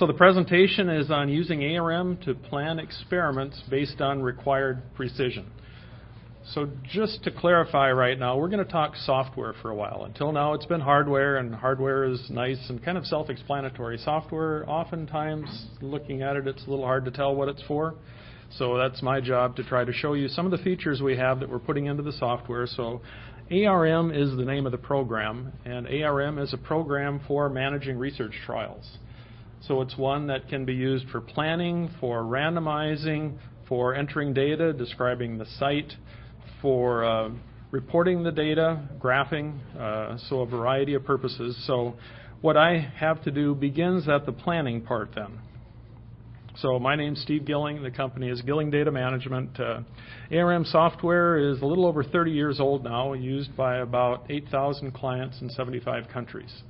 So the presentation is on using ARM to plan experiments based on required precision. So just to clarify right now, we're going to talk software for a while. Until now, it's been hardware, and hardware is nice and kind of self-explanatory. Software, oftentimes, looking at it, it's a little hard to tell what it's for. So that's my job to try to show you some of the features we have that we're putting into the software. So ARM is the name of the program, and ARM is a program for managing research trials. So it's one that can be used for planning, for randomizing, for entering data, describing the site, for reporting the data, graphing, so a variety of purposes. So what I have to do begins at the planning part then. So my name's Steve Gilling. The company is Gilling Data Management. ARM software is a little over 30 years old now, used by about 8,000 clients in 75 countries.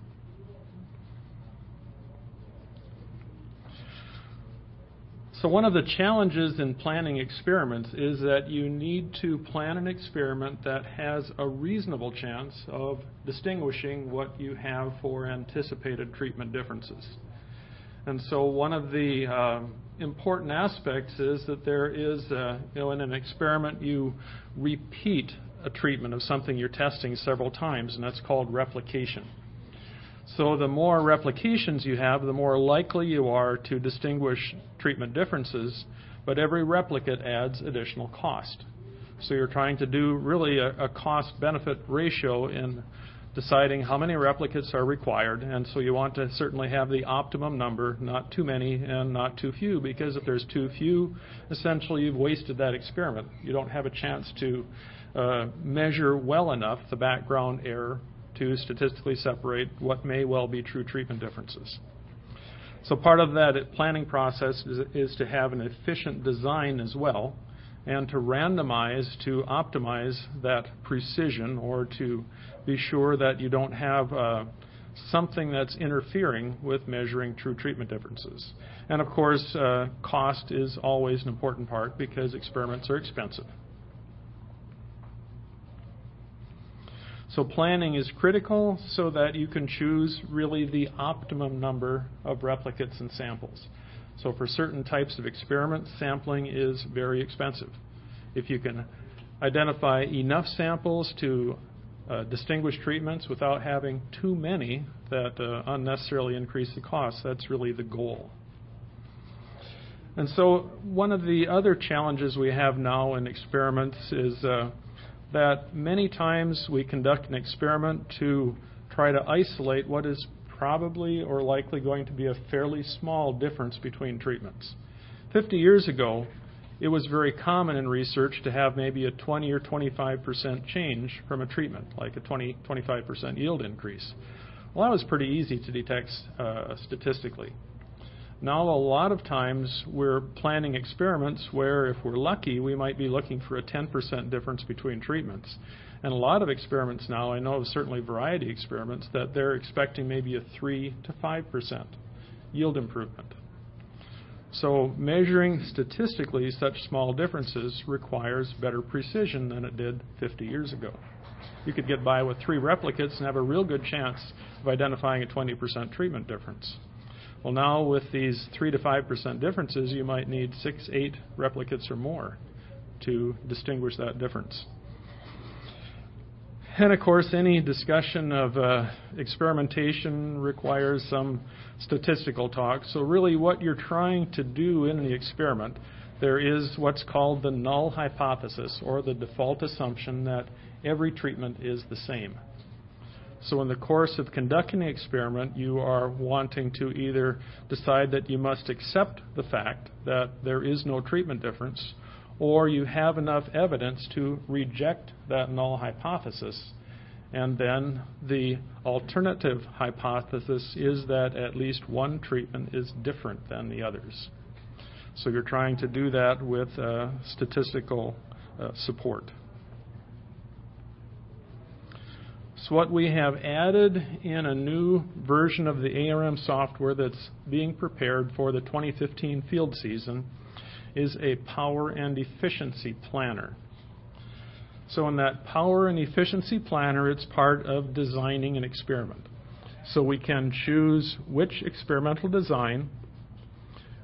So one of the challenges in planning experiments is that you need to plan an experiment that has a reasonable chance of distinguishing what you have for anticipated treatment differences. And so one of the important aspects is that there is, in an experiment, you repeat a treatment of something you're testing several times, and that's called replication. So the more replications you have, the more likely you are to distinguish treatment differences, but every replicate adds additional cost. So you're trying to do really a cost-benefit ratio in deciding how many replicates are required, and so you want to certainly have the optimum number, not too many and not too few, because if there's too few, essentially you've wasted that experiment. You don't have a chance to measure well enough the background error to statistically separate what may well be true treatment differences. So part of that planning process is to have an efficient design as well, and to randomize to optimize that precision, or to be sure that you don't have something that's interfering with measuring true treatment differences. And of course, cost is always an important part because experiments are expensive. So planning is critical so that you can choose really the optimum number of replicates and samples. So for certain types of experiments, sampling is very expensive. If you can identify enough samples to distinguish treatments without having too many that unnecessarily increase the cost, that's really the goal. And so one of the other challenges we have now in experiments is that many times we conduct an experiment to try to isolate what is probably or likely going to be a fairly small difference between treatments. 50 years ago, it was very common in research to have maybe a 20 or 25% change from a treatment, like a 20-25% yield increase. Well, that was pretty easy to detect statistically. Now, a lot of times we're planning experiments where, if we're lucky, we might be looking for a 10% difference between treatments. And a lot of experiments now, I know of certainly variety experiments, that they're expecting maybe a 3 to 5% yield improvement. So measuring statistically such small differences requires better precision than it did 50 years ago. You could get by with 3 replicates and have a real good chance of identifying a 20% treatment difference. Well, now with these 3 to 5% differences, you might need 6, 8 replicates or more to distinguish that difference. And of course, any discussion of experimentation requires some statistical talk. So really what you're trying to do in the experiment, there is what's called the null hypothesis, or the default assumption that every treatment is the same. So in the course of conducting the experiment, you are wanting to either decide that you must accept the fact that there is no treatment difference, or you have enough evidence to reject that null hypothesis. And then the alternative hypothesis is that at least one treatment is different than the others. So you're trying to do that with statistical support. So what we have added in a new version of the ARM software that's being prepared for the 2015 field season is a power and efficiency planner. So in that power and efficiency planner, it's part of designing an experiment. So we can choose which experimental design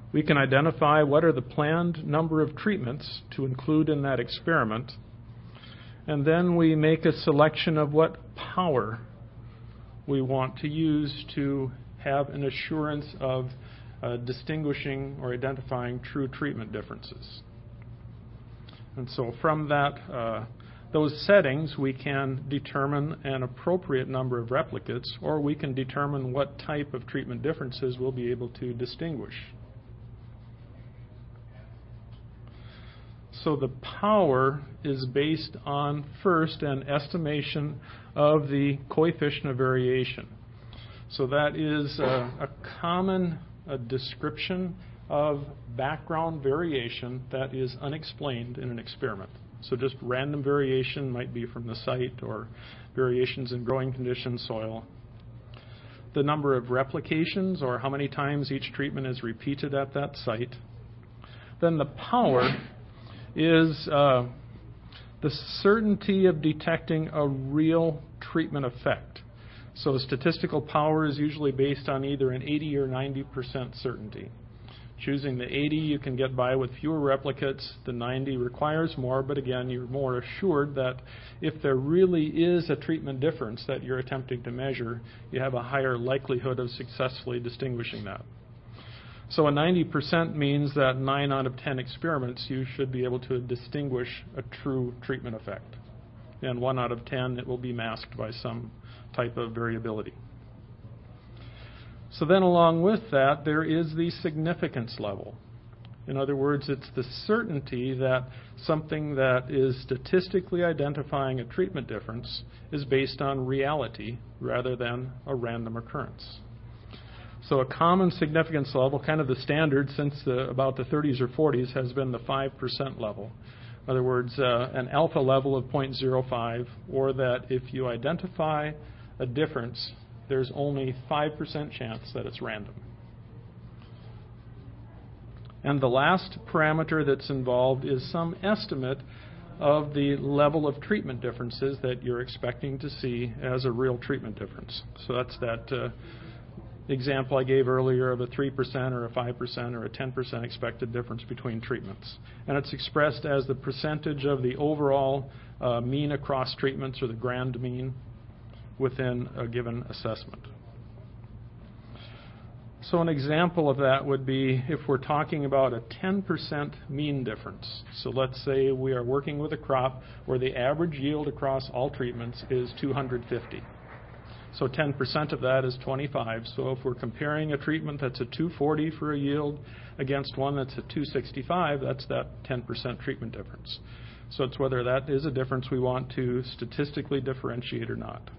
We can identify what are the planned number of treatments to include in that experiment, and then we make a selection of what power we want to use to have an assurance of distinguishing or identifying true treatment differences. And so from that, those settings, we can determine an appropriate number of replicates, or we can determine what type of treatment differences we'll be able to distinguish. So the power is based on, first, an estimation of the coefficient of variation. So that is a common description of background variation that is unexplained in an experiment. So just random variation might be from the site or variations in growing conditions, soil. The number of replications, or how many times each treatment is repeated at that site. Then the power is the certainty of detecting a real treatment effect. So statistical power is usually based on either an 80 or 90% certainty. Choosing the 80, you can get by with fewer replicates. The 90 requires more, but again, you're more assured that if there really is a treatment difference that you're attempting to measure, you have a higher likelihood of successfully distinguishing that. So a 90% means that 9 out of 10 experiments you should be able to distinguish a true treatment effect. And 1 out of 10 it will be masked by some type of variability. So then along with that, there is the significance level. In other words, it's the certainty that something that is statistically identifying a treatment difference is based on reality rather than a random occurrence. So a common significance level, kind of the standard since about the 30s or 40s, has been the 5% level. In other words, an alpha level of 0.05, or that if you identify a difference, there's only 5% chance that it's random. And the last parameter that's involved is some estimate of the level of treatment differences that you're expecting to see as a real treatment difference. So that's that example I gave earlier of a 3% or a 5% or a 10% expected difference between treatments. And it's expressed as the percentage of the overall mean across treatments, or the grand mean, within a given assessment. So an example of that would be if we're talking about a 10% mean difference. So let's say we are working with a crop where the average yield across all treatments is 250. So 10% of that is 25. So if we're comparing a treatment that's a 240 for a yield against one that's a 265, that's that 10% treatment difference. So it's whether that is a difference we want to statistically differentiate or not.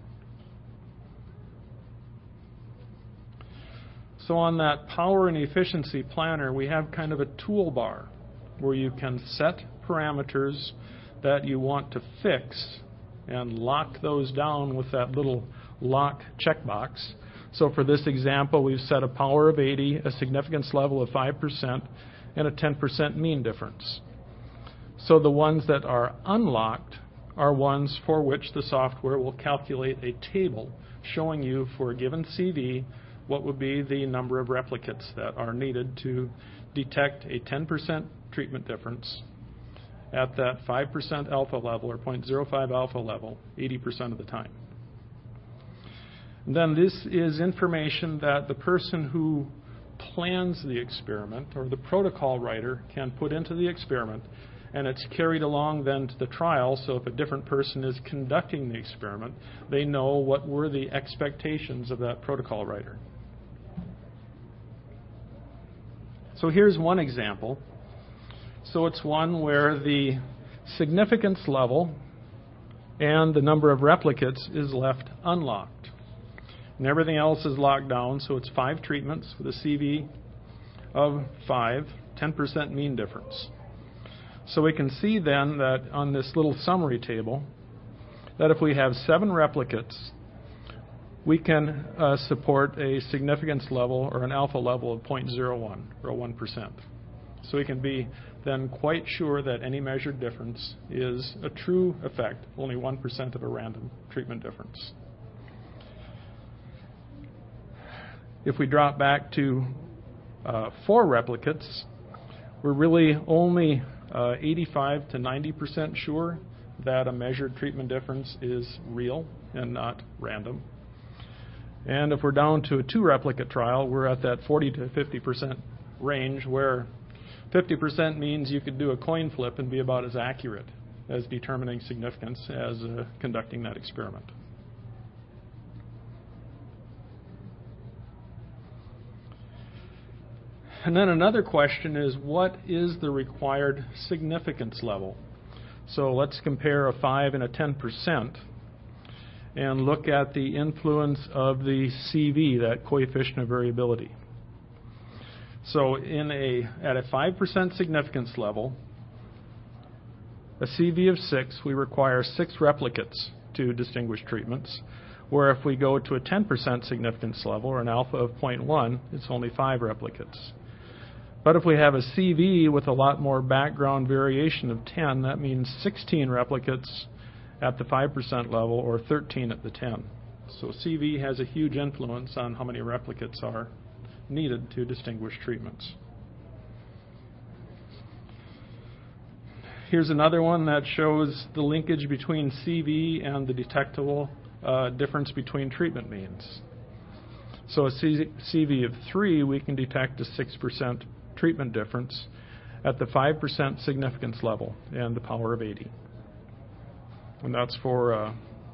So on that power and efficiency planner, we have kind of a toolbar where you can set parameters that you want to fix and lock those down with that little lock checkbox. So for this example, we've set a power of 80, a significance level of 5%, and a 10% mean difference. So the ones that are unlocked are ones for which the software will calculate a table showing you for a given CV what would be the number of replicates that are needed to detect a 10% treatment difference at that 5% alpha level, or 0.05 alpha level, 80% of the time. And then this is information that the person who plans the experiment, or the protocol writer, can put into the experiment, and it's carried along then to the trial. So if a different person is conducting the experiment, they know what were the expectations of that protocol writer. So here's one example. So it's one where the significance level and the number of replicates is left unlocked. And everything else is locked down, so it's 5 treatments with a CV of 5, 10% mean difference. So we can see then that on this little summary table, that if we have 7 replicates, we can support a significance level, or an alpha level, of 0.01, or 1%. So we can be then quite sure that any measured difference is a true effect, only 1% of a random treatment difference. If we drop back to 4 replicates, we're really only 85 to 90% sure that a measured treatment difference is real and not random. And if we're down to a 2 replicate trial, we're at that 40 to 50% range, where 50% means you could do a coin flip and be about as accurate as determining significance as conducting that experiment. And then another question is, what is the required significance level? So let's compare a 5 and a 10% and look at the influence of the CV, that coefficient of variability. So at a 5% significance level, a CV of 6, we require 6 replicates to distinguish treatments, where if we go to a 10% significance level, or an alpha of 0.1, it's only 5 replicates. But if we have a CV with a lot more background variation of 10, that means 16 replicates at the 5% level, or 13 at the 10. So CV has a huge influence on how many replicates are needed to distinguish treatments. Here's another one that shows the linkage between CV and the detectable difference between treatment means. So a CV of 3, we can detect a 6% treatment difference at the 5% significance level and the power of 80. And that's for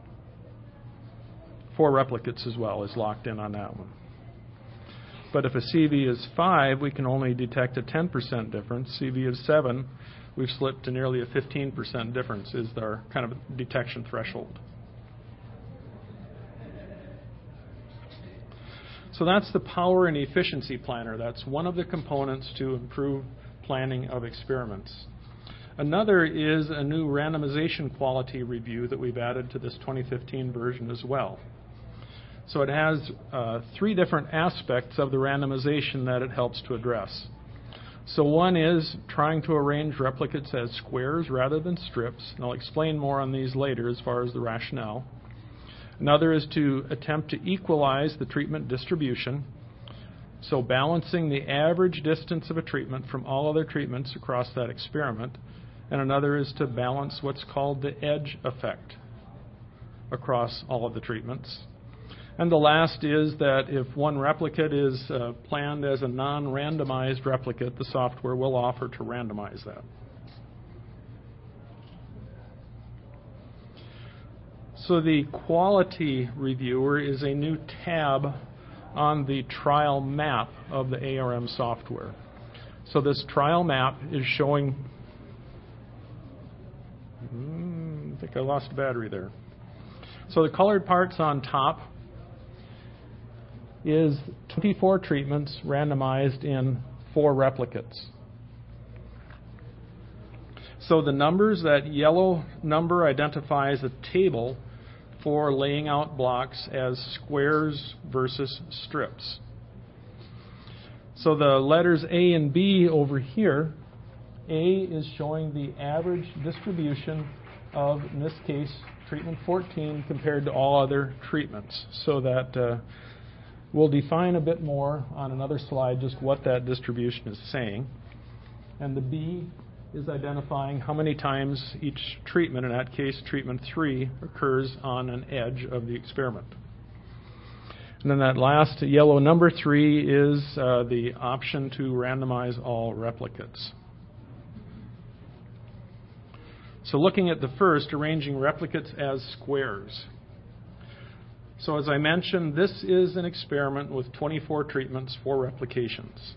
4 replicates as well, is locked in on that one. But if a CV is 5, we can only detect a 10% difference. CV of 7, we've slipped to nearly a 15% difference is our kind of detection threshold. So that's the power and efficiency planner. That's one of the components to improve planning of experiments. Another is a new randomization quality review that we've added to this 2015 version as well. So it has 3 different aspects of the randomization that it helps to address. So one is trying to arrange replicates as squares rather than strips, and I'll explain more on these later as far as the rationale. Another is to attempt to equalize the treatment distribution, so balancing the average distance of a treatment from all other treatments across that experiment. And another is to balance what's called the edge effect across all of the treatments. And the last is that if one replicate is planned as a non-randomized replicate, the software will offer to randomize that. So the quality reviewer is a new tab on the trial map of the ARM software. So this trial map is showing, I think I lost a battery there. So the colored parts on top is 24 treatments randomized in 4 replicates. So the numbers, that yellow number identifies a table for laying out blocks as squares versus strips. So the letters A and B over here, A is showing the average distribution of, in this case, treatment 14 compared to all other treatments. So that we'll define a bit more on another slide just what that distribution is saying. And the B is identifying how many times each treatment, in that case treatment 3, occurs on an edge of the experiment. And then that last yellow number 3 is the option to randomize all replicates. So looking at the first, arranging replicates as squares. So as I mentioned, this is an experiment with 24 treatments, 4 replications.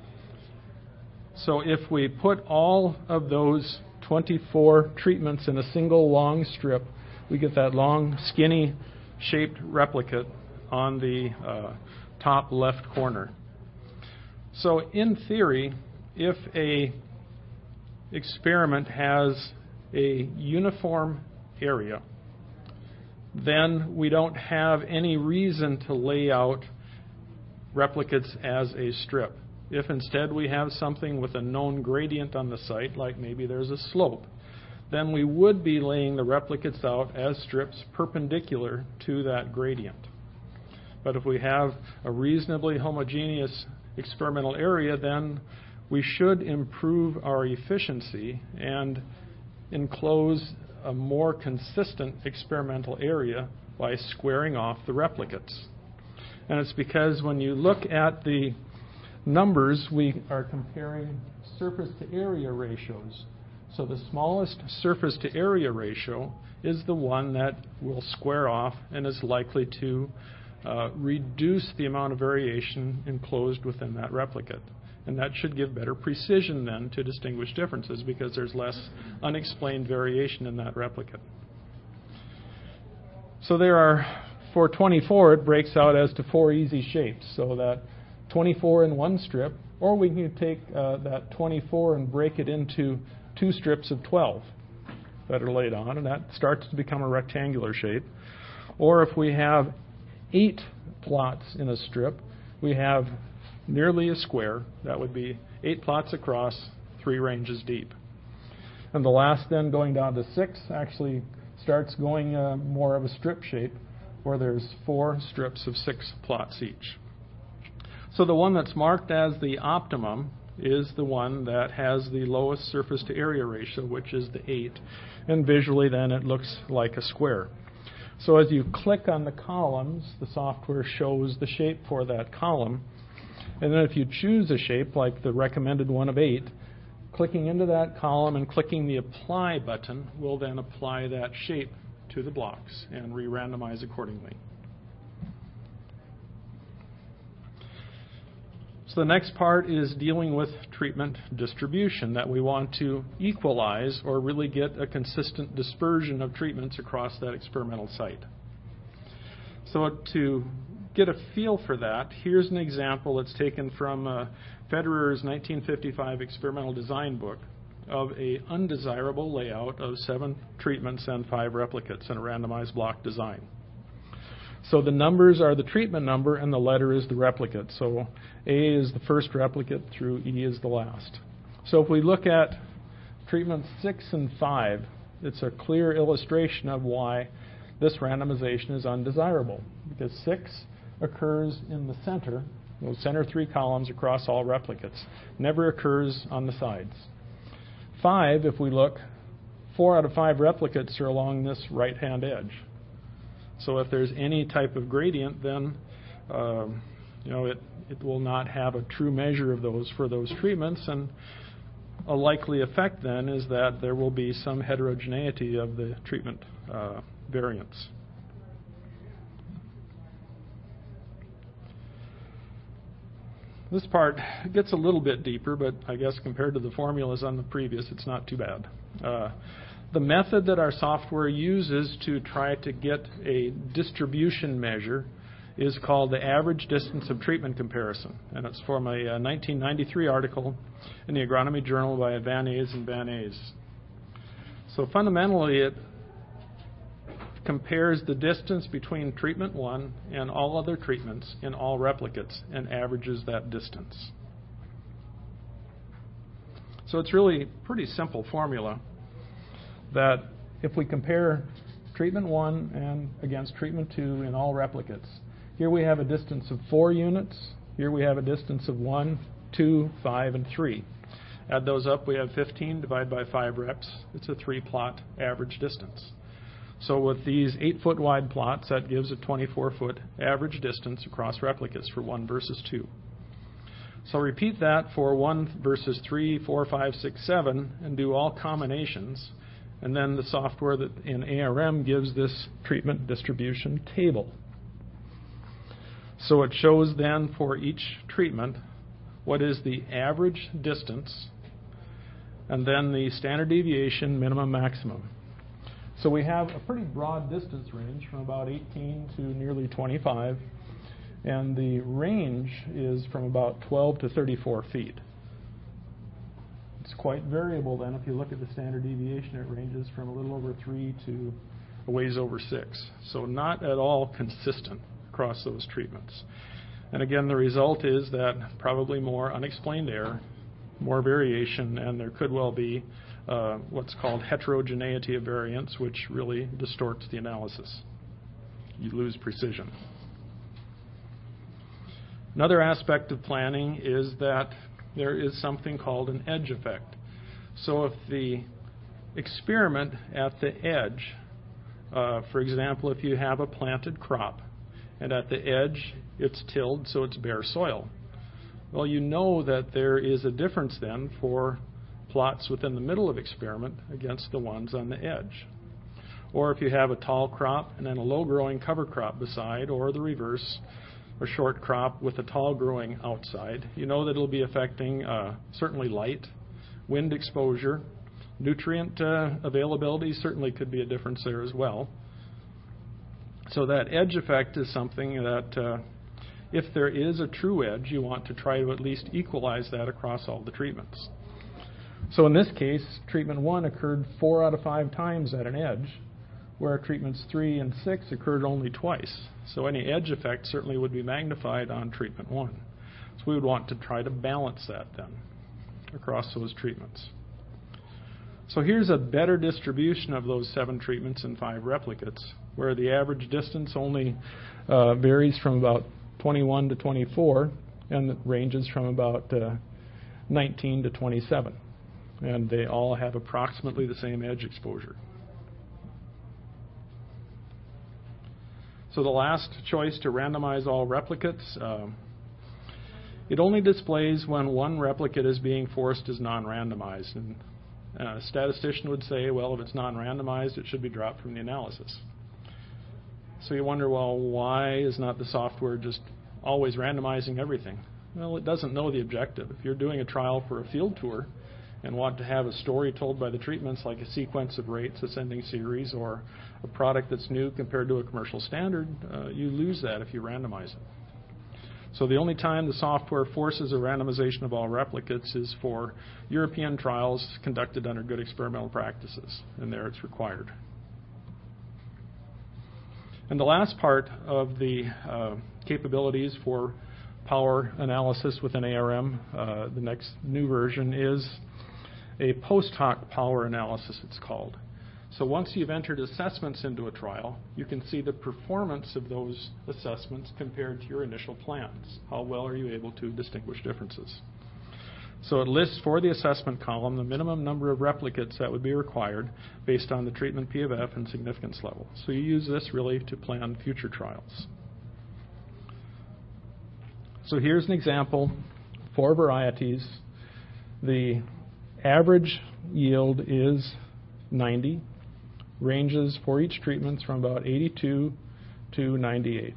So if we put all of those 24 treatments in a single long strip, we get that long, skinny shaped replicate on the top left corner. So in theory, if a experiment has a uniform area, then we don't have any reason to lay out replicates as a strip. If instead we have something with a known gradient on the site, like maybe there's a slope, then we would be laying the replicates out as strips perpendicular to that gradient. But if we have a reasonably homogeneous experimental area, then we should improve our efficiency and enclose a more consistent experimental area by squaring off the replicates. And it's because when you look at the numbers, we are comparing surface to area ratios. So the smallest surface to area ratio is the one that will square off and is likely to reduce the amount of variation enclosed within that replicate. And that should give better precision then to distinguish differences because there's less unexplained variation in that replicate. So there are, for 24, it breaks out as to 4 easy shapes. So that 24 in one strip, or we can take that 24 and break it into 2 strips of 12 that are laid on, and that starts to become a rectangular shape. Or if we have 8 plots in a strip, we have nearly a square. That would be 8 plots across, 3 ranges deep. And the last then, going down to 6, actually starts going more of a strip shape, where there's 4 strips of 6 plots each. So the one that's marked as the optimum is the one that has the lowest surface to area ratio, which is the 8. And visually then it looks like a square. So as you click on the columns, the software shows the shape for that column. And then if you choose a shape like the recommended one of 8, clicking into that column and clicking the apply button will then apply that shape to the blocks and re-randomize accordingly. So the next part is dealing with treatment distribution, that we want to equalize or really get a consistent dispersion of treatments across that experimental site. So to get a feel for that, here's an example that's taken from Federer's 1955 experimental design book of a undesirable layout of 7 treatments and 5 replicates in a randomized block design. So the numbers are the treatment number and the letter is the replicate. So A is the first replicate through E is the last. So if we look at treatments 6 and 5, it's a clear illustration of why this randomization is undesirable, because 6 occurs in the center, those center 3 columns across all replicates, never occurs on the sides. 5, if we look, 4 out of 5 replicates are along this right-hand edge. So if there's any type of gradient, then it will not have a true measure of those for those treatments, and a likely effect then is that there will be some heterogeneity of the treatment variance. This part gets a little bit deeper, but I guess compared to the formulas on the previous, it's not too bad. The method that our software uses to try to get a distribution measure is called the average distance of treatment comparison. And it's from a 1993 article in the Agronomy Journal by Van Aes and Van Aes. So fundamentally, it compares the distance between treatment 1 and all other treatments in all replicates and averages that distance. So it's really a pretty simple formula that if we compare treatment 1 and against treatment 2 in all replicates, here we have a distance of 4 units, here we have a distance of 1, 2, 5, and 3. Add those up, we have 15 divided by 5 reps. It's a 3-plot average distance. So with these 8-foot wide plots, that gives a 24-foot average distance across replicates for 1 versus 2. So repeat that for 1 versus 3, 4, 5, 6, 7, and do all combinations. And then the software that in ARM gives this treatment distribution table. So it shows then for each treatment what is the average distance and then the standard deviation minimum maximum. So we have a pretty broad distance range from about 18 to nearly 25, and the range is from about 12 to 34 feet. It's quite variable then. If you look at the standard deviation, it ranges from a little over 3 to a ways over 6. So not at all consistent across those treatments. And again, the result is that probably more unexplained error, more variation, and there could well be what's called heterogeneity of variance, which really distorts the analysis. You lose precision. Another aspect of planning is that there is something called an edge effect. So if the experiment at the edge, for example, if you have a planted crop and at the edge it's tilled so it's bare soil, well, you know that there is a difference then for plots within the middle of experiment against the ones on the edge. Or if you have a tall crop and then a low-growing cover crop beside, or the reverse, a short crop with a tall growing outside, you know that it'll be affecting certainly light, wind exposure, nutrient availability certainly could be a difference there as well. So that edge effect is something that if there is a true edge, you want to try to at least equalize that across all the treatments. So in this case, treatment 1 occurred 4 out of 5 times at an edge, where treatments 3 and 6 occurred only twice. So any edge effect certainly would be magnified on treatment 1. So we would want to try to balance that then across those treatments. So here's a better distribution of those 7 treatments and 5 replicates, where the average distance only varies from about 21 to 24, and it ranges from about 19 to 27. And they all have approximately the same edge exposure. So the last choice, to randomize all replicates, it only displays when one replicate is being forced as non-randomized. And a statistician would say, well, if it's non-randomized, it should be dropped from the analysis. So you wonder, well, why is not the software just always randomizing everything? Well, it doesn't know the objective. If you're doing a trial for a field tour and want to have a story told by the treatments, like a sequence of rates, ascending series, or a product that's new compared to a commercial standard, you lose that if you randomize it. So the only time the software forces a randomization of all replicates is for European trials conducted under good experimental practices, and there it's required. And the last part of the capabilities for power analysis within ARM, the next new version, is a post hoc power analysis, it's called. So once you've entered assessments into a trial, you can see the performance of those assessments compared to your initial plans. How well are you able to distinguish differences? So it lists for the assessment column the minimum number of replicates that would be required based on the treatment P of F and significance level. So you use this really to plan future trials. So here's an example, 4 varieties. The average yield is 90, ranges for each treatment from about 82 to 98.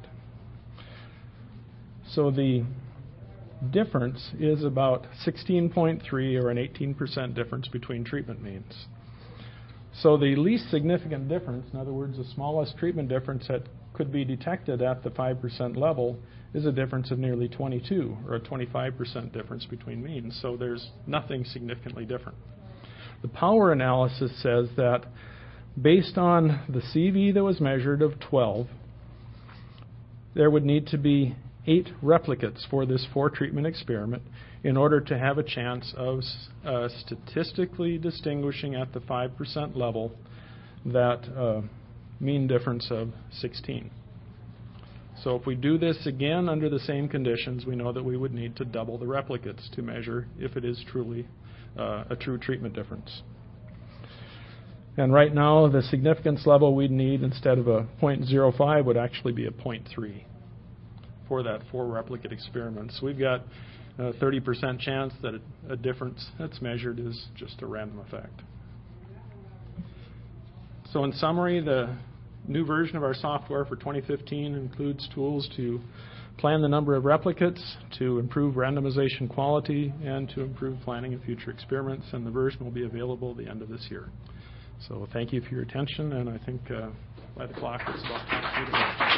So the difference is about 16.3, or an 18% difference between treatment means. So the least significant difference, in other words, the smallest treatment difference that could be detected at the 5% level, is a difference of nearly 22, or a 25% difference between means. So there's nothing significantly different. The power analysis says that based on the CV that was measured of 12, there would need to be 8 replicates for this 4-treatment experiment in order to have a chance of statistically distinguishing at the 5% level that mean difference of 16. So if we do this again under the same conditions, we know that we would need to double the replicates to measure if it is truly a true treatment difference. And right now, the significance level we'd need instead of a 0.05 would actually be a 0.3 for that 4-replicate experiment. So we've got a 30% chance that a difference that's measured is just a random effect. So in summary, the new version of our software for 2015 includes tools to plan the number of replicates, to improve randomization quality, and to improve planning of future experiments, and the version will be available at the end of this year. So thank you for your attention, and I think by the clock it's about time for you to go.